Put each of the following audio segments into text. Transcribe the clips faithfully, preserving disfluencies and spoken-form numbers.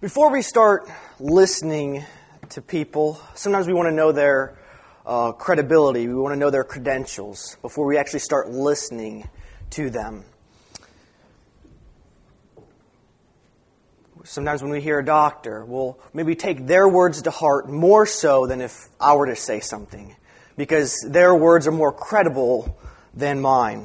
Before we start listening to people, sometimes we want to know their uh, credibility. We want to know their credentials before we actually start listening to them. Sometimes when we hear a doctor, we'll maybe take their words to heart more so than if I were to say something, because their words are more credible than mine.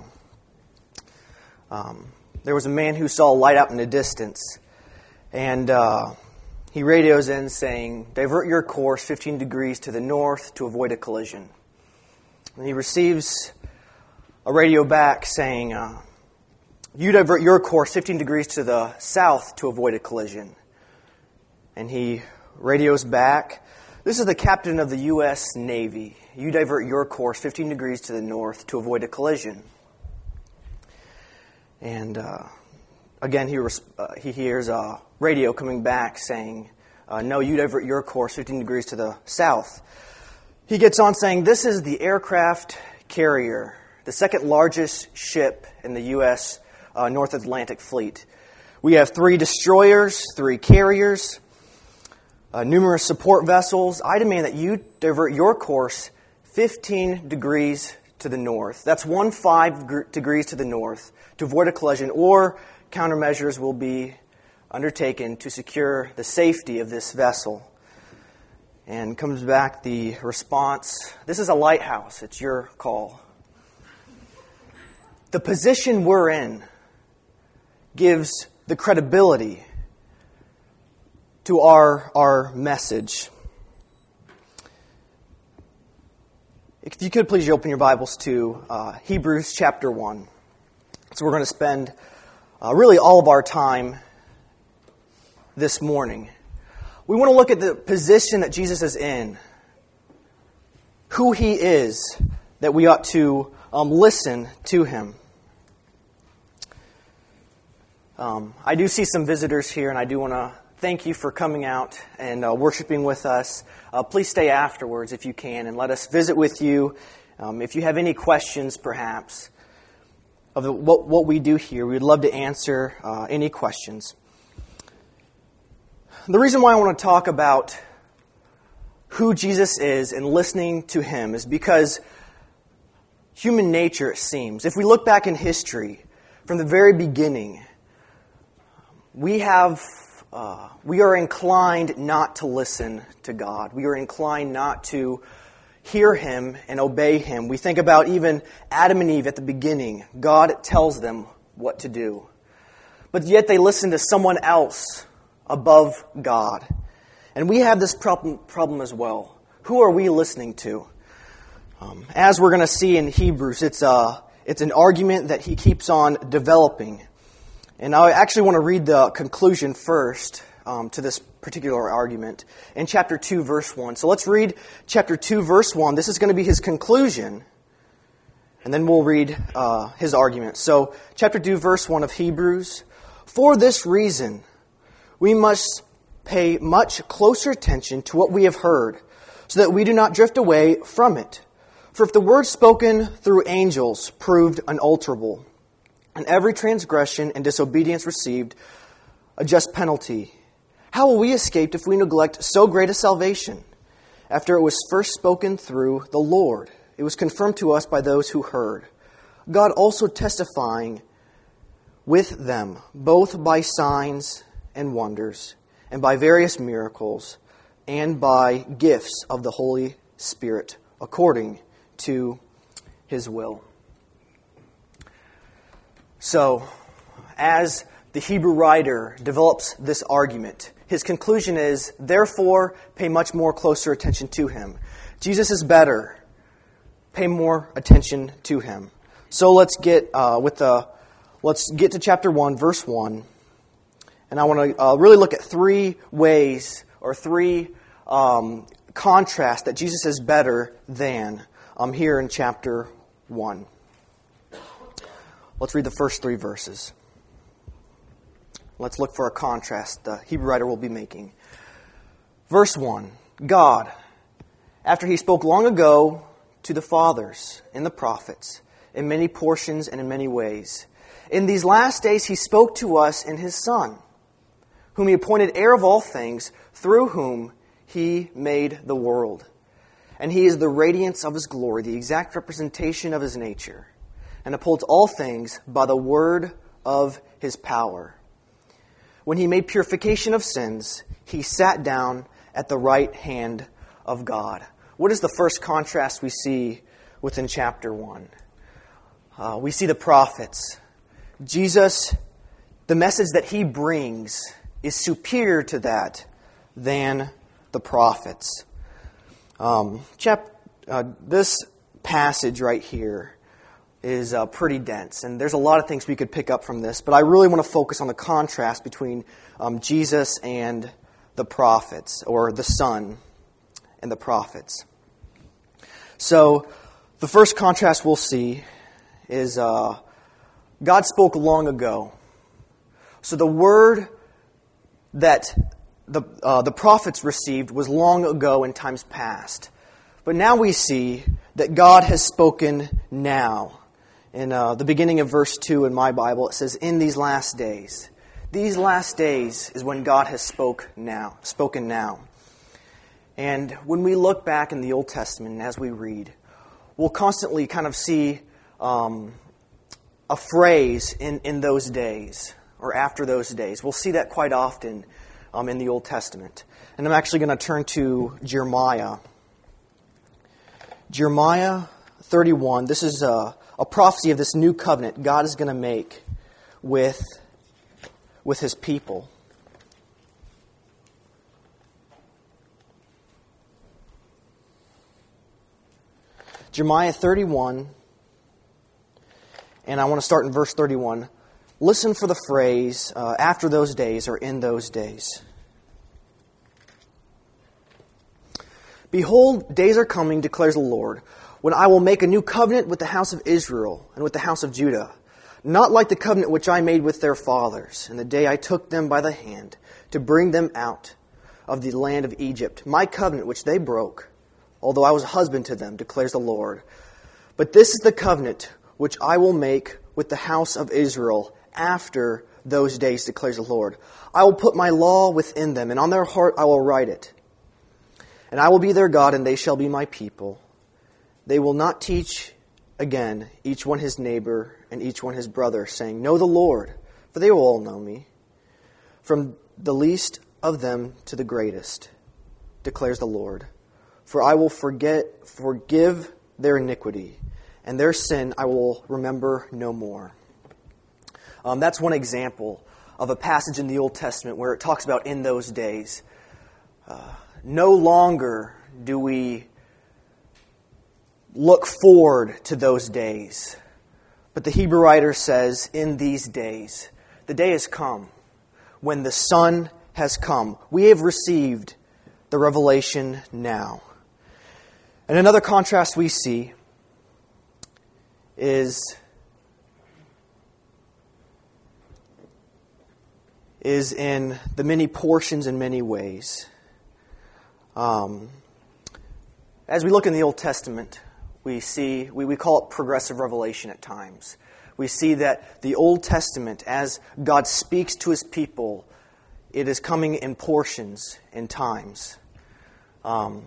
Um, there was a man who saw a light out in the distance. And uh, he radios in saying, "Divert your course fifteen degrees to the north to avoid a collision." And he receives a radio back saying, uh, "You divert your course fifteen degrees to the south to avoid a collision." And he radios back, "This is the captain of the U S Navy. You divert your course fifteen degrees to the north to avoid a collision." And uh, again, he, res- uh, he hears a radio coming back saying, uh, "No, you divert your course fifteen degrees to the south." He gets on saying, "This is the aircraft carrier, the second largest ship in the U S uh, North Atlantic fleet. We have three destroyers, three carriers, uh, numerous support vessels. I demand that you divert your course fifteen degrees to the north. That's one five gr- degrees to the north to avoid a collision, or countermeasures will be undertaken to secure the safety of this vessel." And comes back the response, "This is a lighthouse. It's your call." The position we're in gives the credibility to our, our message. If you could please open your Bibles to uh, Hebrews chapter one. So we're going to spend uh, really all of our time this morning. We want to look at the position that Jesus is in, who He is, that we ought to um, listen to Him. Um, I do see some visitors here, and I do want to thank you for coming out and uh, worshiping with us. Uh, please stay afterwards if you can, and let us visit with you. Um, if you have any questions, perhaps, of the, what, what we do here, we'd love to answer uh, any questions. The reason why I want to talk about who Jesus is and listening to Him is because human nature, it seems, if we look back in history, from the very beginning, we have, uh, we are inclined not to listen to God. We are inclined not to hear Him and obey Him. We think about even Adam and Eve at the beginning. God tells them what to do. But yet they listen to someone else above God. And we have this problem, problem as well. Who are we listening to? Um, as we're going to see in Hebrews, it's, a, it's an argument that he keeps on developing. And I actually want to read the conclusion first um, to this particular argument in chapter two, verse one. So let's read chapter two, verse one. This is going to be his conclusion. And then we'll read uh, his argument. So chapter two, verse one of Hebrews. "For this reason, we must pay much closer attention to what we have heard, so that we do not drift away from it. For if the word spoken through angels proved unalterable, and every transgression and disobedience received a just penalty, how will we escape if we neglect so great a salvation? After it was first spoken through the Lord, it was confirmed to us by those who heard, God also testifying with them, both by signs and wonders, and by various miracles, and by gifts of the Holy Spirit, according to His will." So, as the Hebrew writer develops this argument, his conclusion is, therefore, pay much more closer attention to Him. Jesus is better. Pay more attention to Him. So let's get uh, with the let's get to chapter one, verse one. And I want to uh, really look at three ways or three um, contrasts that Jesus is better than um, here in chapter one. Let's read the first three verses. Let's look for a contrast the Hebrew writer will be making. Verse one, "God, after He spoke long ago to the fathers and the prophets, in many portions and in many ways, in these last days He spoke to us in His Son, whom he appointed heir of all things, through whom he made the world. And he is the radiance of his glory, the exact representation of his nature, and upholds all things by the word of his power. When he made purification of sins, he sat down at the right hand of God. What is the first contrast we see within chapter one? Uh, we see the prophets. Jesus, the message that he brings is superior to that than the prophets. Um, chap, uh, this passage right here is uh, pretty dense, and there's a lot of things we could pick up from this, but I really want to focus on the contrast between um, Jesus and the prophets, or the Son and the prophets. So, the first contrast we'll see is uh, God spoke long ago. So the word that the uh, the prophets received was long ago in times past. But now we see that God has spoken now. In uh, the beginning of verse two in my Bible, it says, "In these last days." These last days is when God has spoke now, spoken now. And when we look back in the Old Testament and as we read, we'll constantly kind of see um, a phrase in, in those days or after those days. We'll see that quite often um, in the Old Testament. And I'm actually going to turn to Jeremiah. Jeremiah thirty-one. This is a, a prophecy of this new covenant God is going to make with, with His people. Jeremiah thirty-one, and I want to start in verse thirty-one. Listen for the phrase, uh, after those days, or in those days. "Behold, days are coming, declares the Lord, when I will make a new covenant with the house of Israel and with the house of Judah, not like the covenant which I made with their fathers in the day I took them by the hand to bring them out of the land of Egypt, my covenant which they broke, although I was a husband to them, declares the Lord. But this is the covenant which I will make with the house of Israel after those days, declares the Lord. I will put my law within them, and on their heart I will write it. And I will be their God, and they shall be my people. They will not teach again each one his neighbor and each one his brother, saying, Know the Lord, for they will all know me, from the least of them to the greatest, declares the Lord. For I will forget, forgive their iniquity, and their sin I will remember no more." Um, that's one example of a passage in the Old Testament where it talks about in those days. Uh, no longer do we look forward to those days. But the Hebrew writer says, in these days. The day has come when the Son has come. We have received the revelation now. And another contrast we see is, is in the many portions and many ways. Um, as we look in the Old Testament, we see, we, we call it progressive revelation at times. We see that the Old Testament, as God speaks to His people, it is coming in portions and times. Um,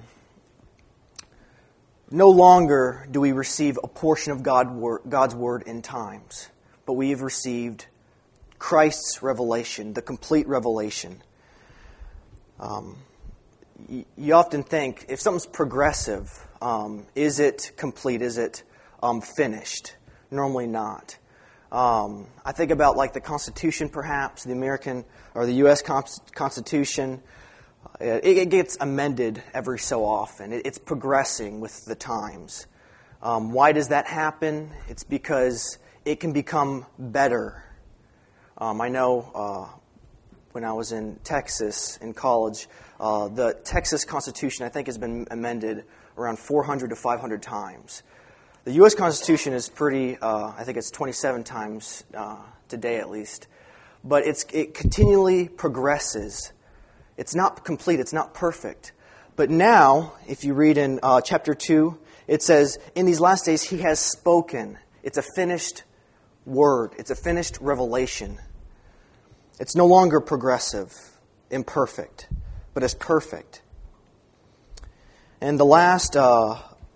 no longer do we receive a portion of God, God's Word in times, but we have received Christ's revelation, the complete revelation. Um, you, you often think, if something's progressive, um, is it complete? Is it um, finished? Normally not. Um, I think about like the Constitution, perhaps, the American or the U S Constitution. It, it gets amended every so often. It, it's progressing with the times. Um, why does that happen? It's because it can become better. Um, I know uh, when I was in Texas in college, uh, the Texas Constitution, I think, has been amended around four hundred to five hundred times. The U S Constitution is pretty, uh, I think it's twenty-seven times uh, today at least. But it's it continually progresses. It's not complete, it's not perfect. But now, if you read in uh, chapter two, it says, in these last days He has spoken. It's a finished word. It's a finished revelation. It's no longer progressive. imperfect, but as perfect. And the last, uh,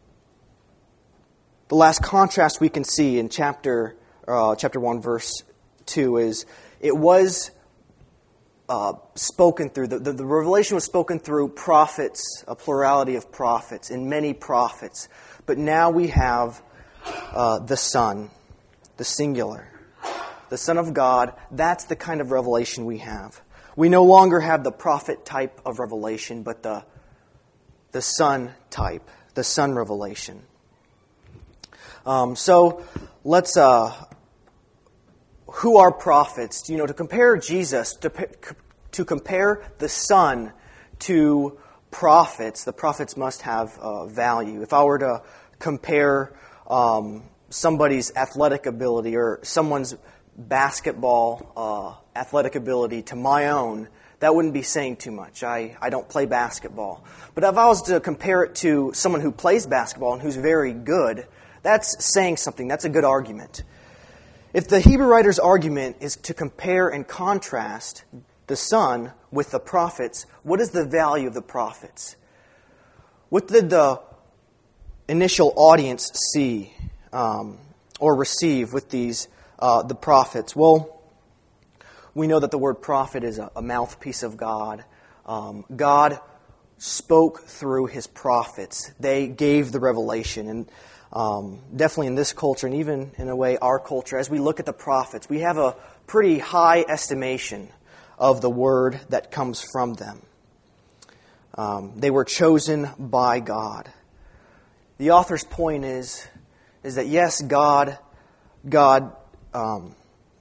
the last contrast we can see in chapter uh, chapter one, verse two, is it was uh, spoken through the, the the revelation was spoken through prophets, a plurality of prophets, and many prophets. But now we have uh, the Son, the singular, the Son of God. That's the kind of revelation we have. We no longer have the prophet type of revelation, but the the Son type, the Son revelation. Um, so let's. Uh, who are prophets? You know, to compare Jesus, to to compare the Son to prophets, the prophets must have uh, value. If I were to compare um, somebody's athletic ability or someone's basketball uh, athletic ability to my own, that wouldn't be saying too much. I, I don't play basketball. But if I was to compare it to someone who plays basketball and who's very good, that's saying something. That's a good argument. If the Hebrew writer's argument is to compare and contrast the Son with the prophets, what is the value of the prophets? What did the initial audience see um, or receive with these uh, the prophets? Well, we know that the word prophet is a, a mouthpiece of God. Um, God spoke through His prophets. They gave the revelation. And um, definitely in this culture, and even in a way our culture, as we look at the prophets, we have a pretty high estimation of the word that comes from them. Um, they were chosen by God. The author's point is, is that yes, God, God um,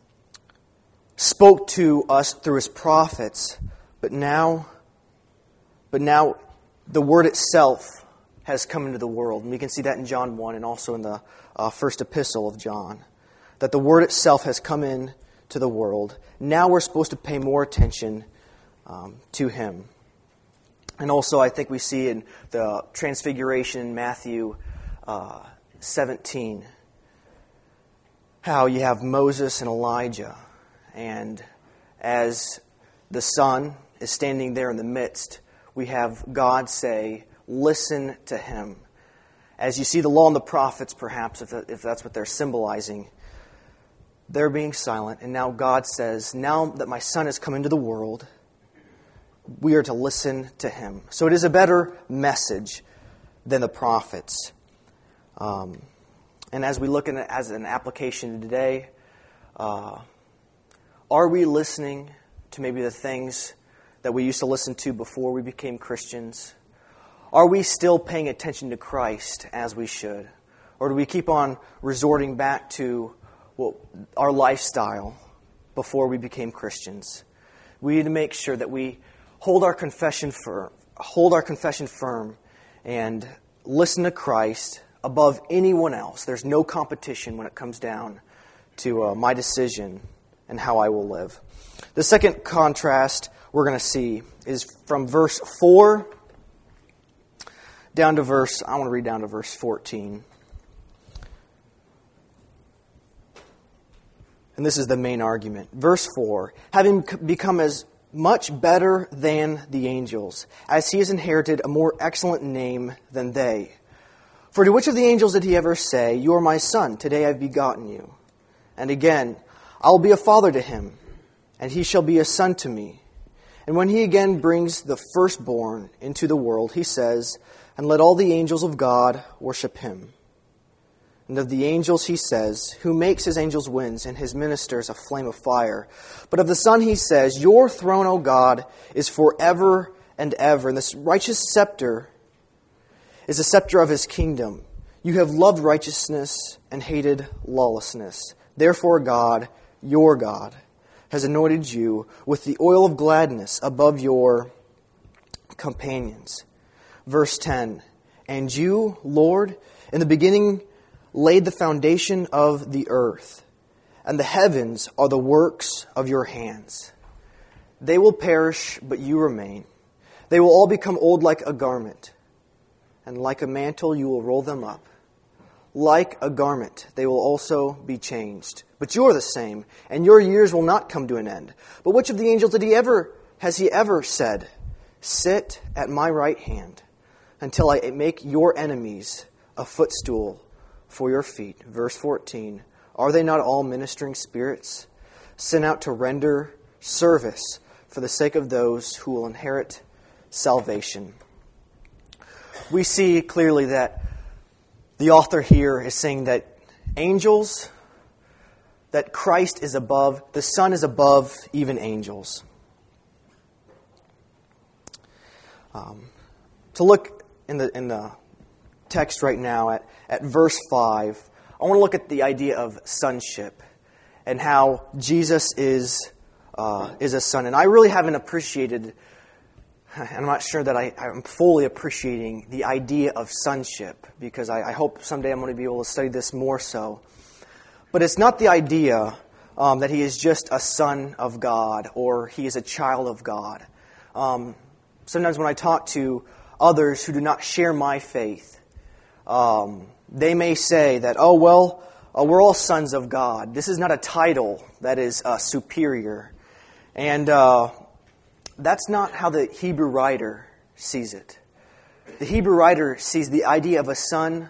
spoke to us through His prophets, but now, but now the word itself has come into the world. And we can see that in John one and also in the uh, first epistle of John. That the word itself has come in to the world. Now we're supposed to pay more attention um, to Him. And also I think we see in the Transfiguration in Matthew uh, seventeen how you have Moses and Elijah. And as the Son is standing there in the midst, we have God say, listen to Him. As you see the law and the prophets, perhaps, if, if that's what they're symbolizing, they're being silent. And now God says, now that my Son has come into the world, we are to listen to Him. So it is a better message than the prophets. Um, and as we look at it as an application today, uh, are we listening to maybe the things that we used to listen to before we became Christians? Are we still paying attention to Christ as we should? Or do we keep on resorting back to well, our lifestyle before we became Christians? We need to make sure that we hold our confession firm, hold our confession firm and listen to Christ above anyone else. There's no competition when it comes down to uh, my decision and how I will live. The second contrast we're going to see is from verse four down to verse, I want to read down to verse fourteen. And this is the main argument. Verse four, having become as much better than the angels, as He has inherited a more excellent name than they. For to which of the angels did He ever say, you are my Son, today I have begotten you? And again, I will be a father to him, and he shall be a son to me. And when He again brings the firstborn into the world, He says, and let all the angels of God worship Him. And of the angels He says, who makes His angels winds and His ministers a flame of fire. But of the Son He says, your throne, O God, is forever and ever. And this righteous scepter is the scepter of His kingdom. You have loved righteousness and hated lawlessness. Therefore God, your God, has anointed you with the oil of gladness above your companions. Verse ten, and you, Lord, in the beginning laid the foundation of the earth, and the heavens are the works of your hands. They will perish, but you remain. They will all become old like a garment, and like a mantle you will roll them up. Like a garment, they will also be changed. But you are the same, and your years will not come to an end. But which of the angels did He ever has he ever said, 'Sit at my right hand until I make your enemies a footstool for your feet'?" Verse fourteen, "Are they not all ministering spirits, sent out to render service for the sake of those who will inherit salvation?" We see clearly that the author here is saying that angels, that Christ is above, the Son is above even angels. Um, to look in the in the text right now at, at verse five, I want to look at the idea of sonship and how Jesus is uh, is a son. And I really haven't appreciated, I'm not sure that I, I'm fully appreciating the idea of sonship, because I, I hope someday I'm going to be able to study this more so. But it's not the idea um, that he is just a son of God or he is a child of God. Um, sometimes when I talk to others who do not share my faith, um, they may say that, oh, well, uh, we're all sons of God. This is not a title that is uh, superior. And uh, that's not how the Hebrew writer sees it. The Hebrew writer sees the idea of a son,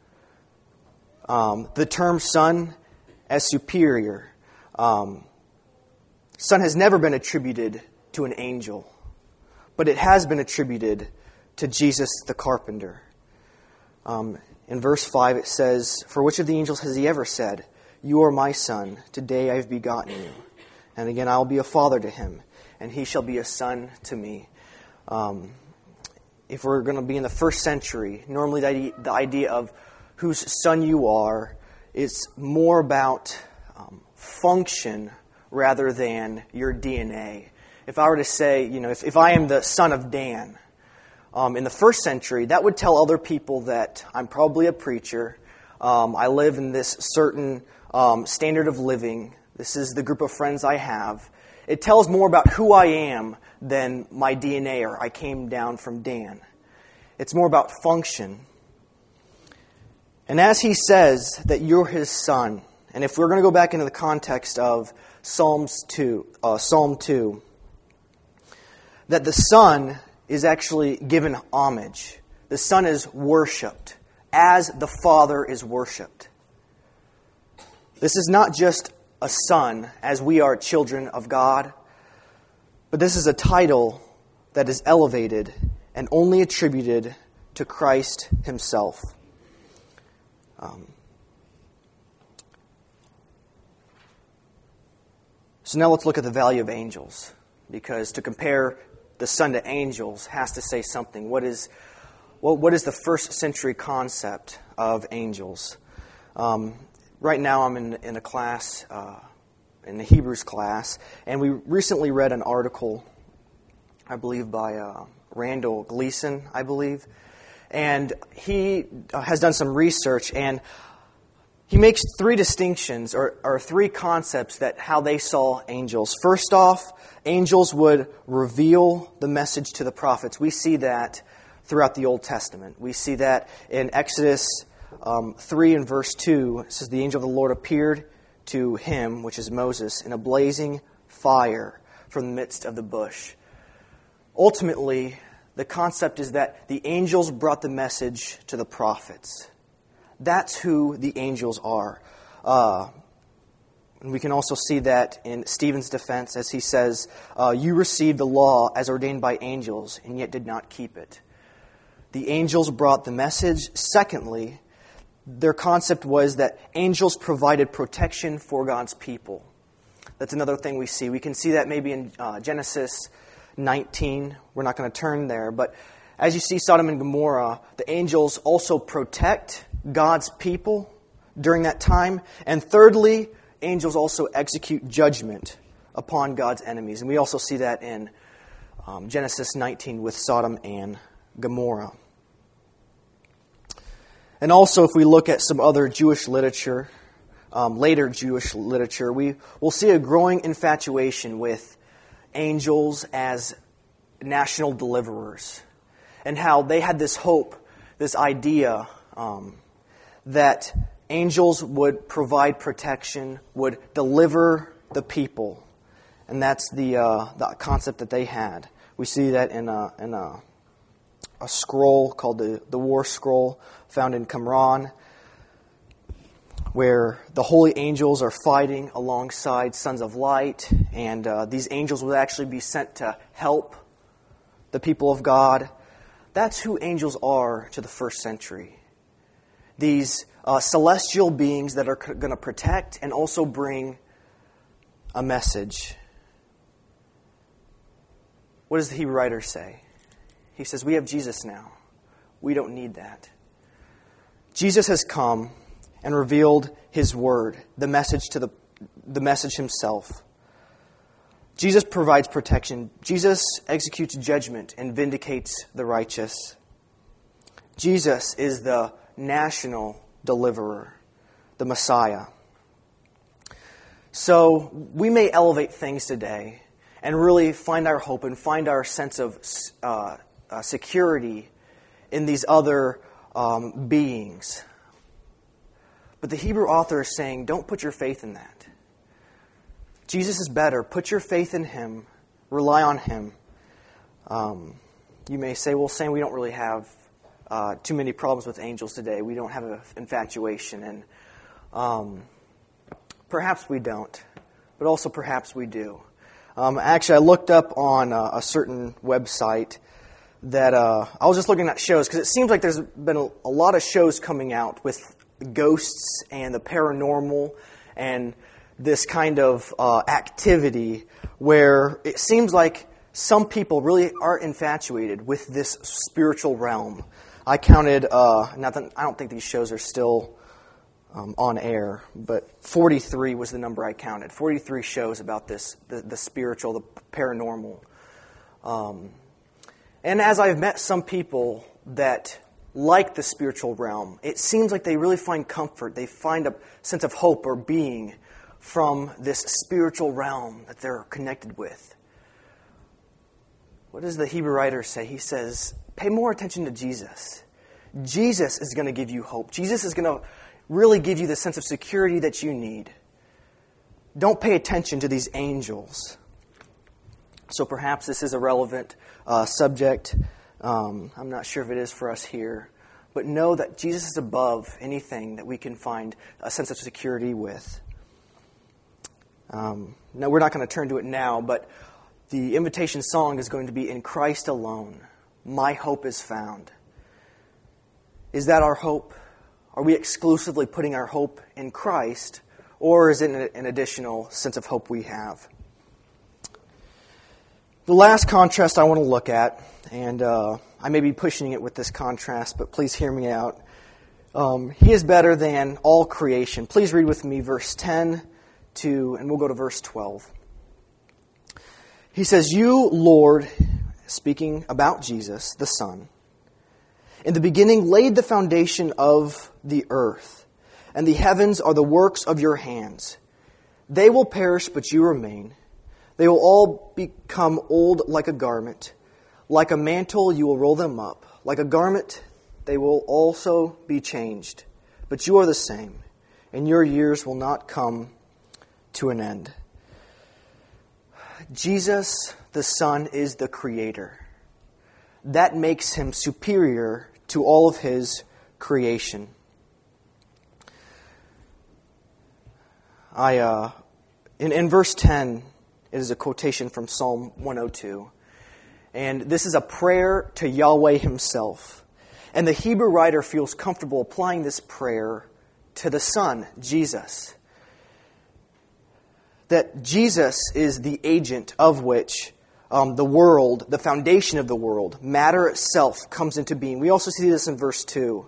um, the term son, as superior. Um, son has never been attributed to an angel, but it has been attributed to Jesus the carpenter. Um, in verse five it says, "For which of the angels has he ever said, 'You are my son, today I have begotten you'? And again, I will be a father to him, and he shall be a son to me." Um, if we're going to be in the first century, normally the, the idea of whose son you are is more about um, function rather than your D N A. If I were to say, you know, if, if I am the son of Dan, um, in the first century, that would tell other people that I'm probably a preacher. Um, I live in this certain um, standard of living. This is the group of friends I have. It tells more about who I am than my D N A or I came down from Dan. It's more about function. And as he says that you're his son, and if we're going to go back into the context of Psalms two, uh, Psalm two, that the Son is actually given homage. The Son is worshipped as the Father is worshipped. This is not just a son as we are children of God, but this is a title that is elevated and only attributed to Christ himself. Um, so now let's look at the value of angels, because to compare the Son to angels has to say something. What is well, what is the first century concept of angels? Um, right now I'm in, in a class, uh, in the Hebrews class, and we recently read an article, I believe by uh, Randall Gleason, I believe, and he has done some research, and he makes three distinctions, or, or three concepts that how they saw angels. First off, angels would reveal the message to the prophets. We see that throughout the Old Testament. We see that in Exodus um, three and verse two. It says, "The angel of the Lord appeared to him," which is Moses, "in a blazing fire from the midst of the bush." Ultimately, the concept is that the angels brought the message to the prophets. That's who the angels are. Uh, and we can also see that in Stephen's defense as he says, uh, "You received the law as ordained by angels and yet did not keep it." The angels brought the message. Secondly, their concept was that angels provided protection for God's people. That's another thing we see. We can see that maybe in uh, Genesis nineteen. We're not going to turn there. But as you see Sodom and Gomorrah, the angels also protect God's people during that time. And thirdly, angels also execute judgment upon God's enemies. And we also see that in um, Genesis nineteen with Sodom and Gomorrah. And also, if we look at some other Jewish literature, um, later Jewish literature, we will see a growing infatuation with angels as national deliverers, and how they had this hope, this idea um, that angels would provide protection, would deliver the people. And that's the uh, the concept that they had. We see that in a, in a, a scroll called the, the War Scroll found in Qumran, where the holy angels are fighting alongside sons of light, and uh, these angels would actually be sent to help the people of God. That's who angels are to the first century. These uh, celestial beings that are c- going to protect and also bring a message. What does the Hebrew writer say? He says, we have Jesus now. We don't need that. Jesus has come and revealed His word, the message to the the message Himself. Jesus provides protection. Jesus executes judgment and vindicates the righteous. Jesus is the national deliverer, the Messiah. So we may elevate things today and really find our hope and find our sense of uh, uh, security in these other um, beings. But the Hebrew author is saying, don't put your faith in that. Jesus is better. Put your faith in Him. Rely on Him. Um, you may say, well, Sam, we don't really have uh, too many problems with angels today. We don't have an infatuation. And um, perhaps we don't. But also perhaps we do. Um, actually, I looked up on uh, a certain website that uh, I was just looking at shows because it seems like there's been a, a lot of shows coming out with ghosts and the paranormal and this kind of uh, activity where it seems like some people really are infatuated with this spiritual realm. I counted, uh, not that, I don't think these shows are still um, on air, but forty-three was the number I counted. forty-three shows about this, the, the spiritual, the paranormal. Um, and as I've met some people that like the spiritual realm, it seems like they really find comfort. They find a sense of hope or being from this spiritual realm that they're connected with. What does the Hebrew writer say? He says, pay more attention to Jesus. Jesus is going to give you hope. Jesus is going to really give you the sense of security that you need. Don't pay attention to these angels. So perhaps this is a relevant uh, subject. Um, I'm not sure if it is for us here. But know that Jesus is above anything that we can find a sense of security with. Um, no, we're not going to turn to it now, but the invitation song is going to be In Christ Alone, My Hope is Found. Is that our hope? Are we exclusively putting our hope in Christ, or is it an additional sense of hope we have? The last contrast I want to look at, and uh, I may be pushing it with this contrast, but please hear me out. Um, he is better than all creation. Please read with me verse ten to, and we'll go to verse twelve. He says, You, Lord, speaking about Jesus, the Son, in the beginning laid the foundation of the earth, and the heavens are the works of your hands. They will perish, but you remain. They will all become old like a garment. Like a mantle, you will roll them up. Like a garment, they will also be changed. But you are the same, and your years will not come to an end. Jesus, the Son, is the Creator. That makes Him superior to all of His creation. I uh, in, in verse ten, it is a quotation from Psalm one oh two. And this is a prayer to Yahweh Himself. And the Hebrew writer feels comfortable applying this prayer to the Son, Jesus. That Jesus is the agent of which um, the world, the foundation of the world, matter itself comes into being. We also see this in verse two.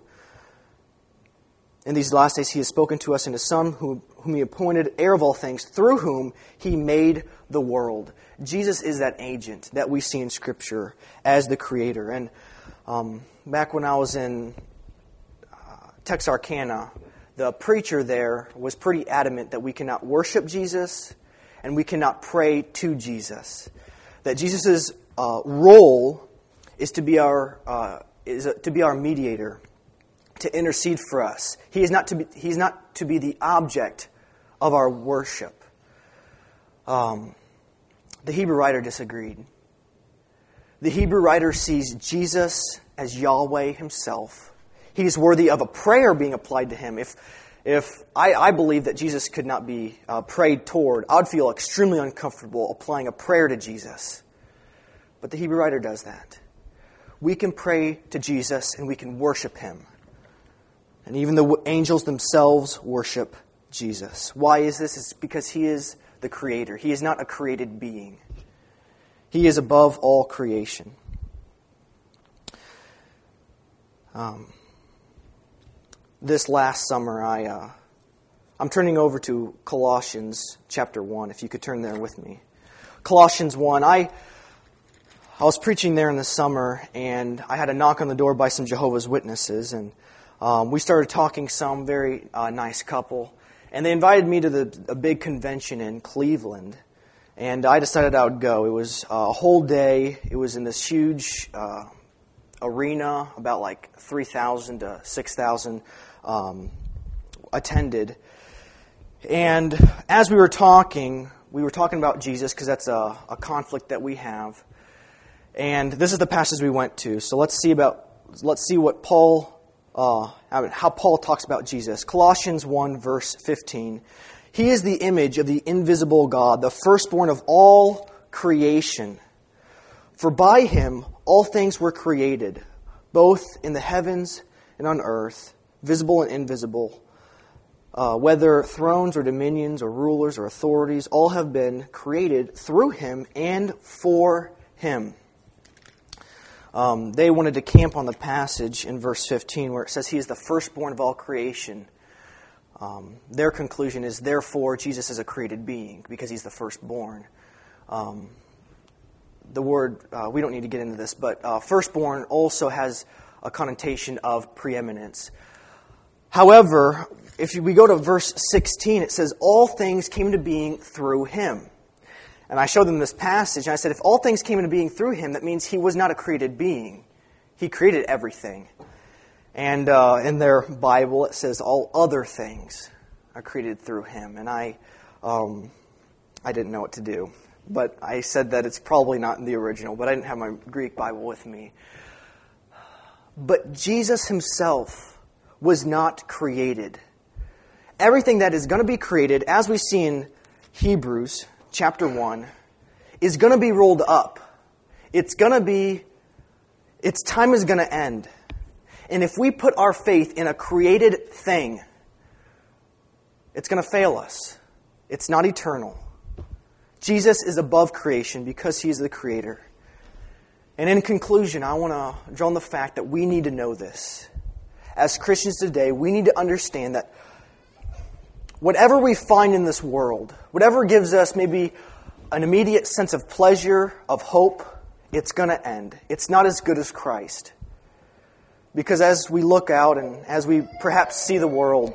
In these last days He has spoken to us in His Son, whom, whom He appointed heir of all things, through whom He made the world. Jesus is that agent that we see in Scripture as the Creator. And um, back when I was in uh, Texarkana, the preacher there was pretty adamant that we cannot worship Jesus and we cannot pray to Jesus. That Jesus' uh, role is to be our uh, is a, to be our mediator, to intercede for us. He is not to be He's not to be the object of our worship. Um, The Hebrew writer disagreed. The Hebrew writer sees Jesus as Yahweh himself. He is worthy of a prayer being applied to him. If if I, I believe that Jesus could not be uh, prayed toward, I would feel extremely uncomfortable applying a prayer to Jesus. But the Hebrew writer does that. We can pray to Jesus and we can worship him. And even the angels themselves worship Jesus. Why is this? It's because he is the creator. He is not a created being. He is above all creation. Um, this last summer, I, uh, I'm turning over to Colossians chapter one, if you could turn there with me. Colossians one. I, I was preaching there in the summer, and I had a knock on the door by some Jehovah's Witnesses, and um, we started talking, some very uh, nice couple, and they invited me to the, a big convention in Cleveland, and I decided I would go. It was a whole day. It was in this huge uh, arena, about like three thousand to six thousand um, attended. And as we were talking, we were talking about Jesus, because that's a, a conflict that we have. And this is the passage we went to. So let's see about let's see what Paul, uh, how Paul talks about Jesus. Colossians one, verse fifteen. He is the image of the invisible God, the firstborn of all creation. For by him all things were created, both in the heavens and on earth, visible and invisible. Uh, whether thrones or dominions or rulers or authorities, all have been created through him and for him. Um, they wanted to camp on the passage in verse fifteen where it says he is the firstborn of all creation. Um, their conclusion is, therefore, Jesus is a created being because he's the firstborn. Um, the word, uh, we don't need to get into this, but uh, firstborn also has a connotation of preeminence. However, if we go to verse sixteen, it says, all things came into being through him. And I showed them this passage, and I said, if all things came into being through him, that means he was not a created being. He created everything. And uh, in their Bible, it says all other things are created through him. And I um, I didn't know what to do. But I said that it's probably not in the original, but I didn't have my Greek Bible with me. But Jesus himself was not created. Everything that is going to be created, as we see in Hebrews chapter one, is going to be rolled up. It's going to be, its time is going to end. And if we put our faith in a created thing, it's going to fail us. It's not eternal. Jesus is above creation because he is the creator. And in conclusion, I want to draw on the fact that we need to know this. As Christians today, we need to understand that whatever we find in this world, whatever gives us maybe an immediate sense of pleasure, of hope, it's going to end. It's not as good as Christ. Because as we look out and as we perhaps see the world,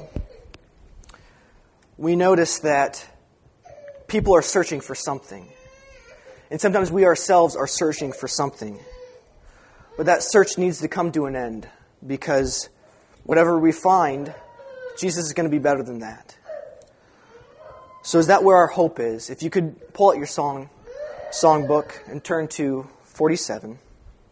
we notice that people are searching for something. And sometimes we ourselves are searching for something. But that search needs to come to an end, because whatever we find, Jesus is going to be better than that. So is that where our hope is? If you could pull out your song songbook and turn to forty-seven.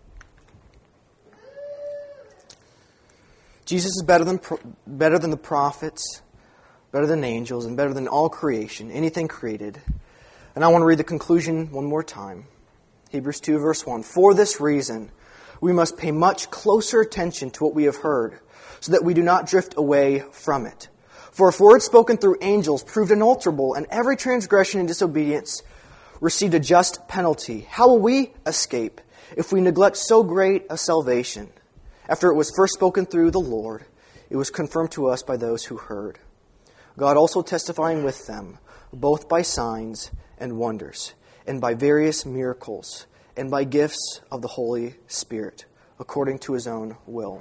Jesus is better than better than the prophets, better than angels, and better than all creation, anything created. And I want to read the conclusion one more time. Hebrews two, verse one. For this reason, we must pay much closer attention to what we have heard, so that we do not drift away from it. For if words spoken through angels proved unalterable, and every transgression and disobedience received a just penalty, how will we escape if we neglect so great a salvation? After it was first spoken through the Lord, it was confirmed to us by those who heard. God also testifying with them, both by signs and wonders, and by various miracles, and by gifts of the Holy Spirit, according to his own will.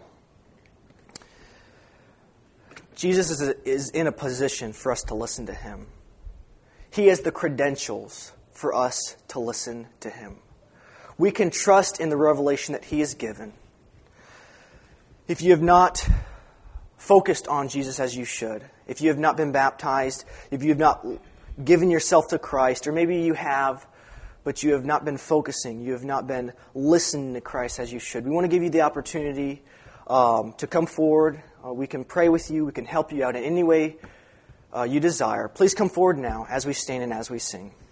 Jesus is, a, is in a position for us to listen to him. He has the credentials for us to listen to him. We can trust in the revelation that he has given. If you have not focused on Jesus as you should, if you have not been baptized, if you have not given yourself to Christ, or maybe you have, but you have not been focusing. You have not been listening to Christ as you should. We want to give you the opportunity um, to come forward. Uh, we can pray with you. We can help you out in any way uh, you desire. Please come forward now as we stand and as we sing.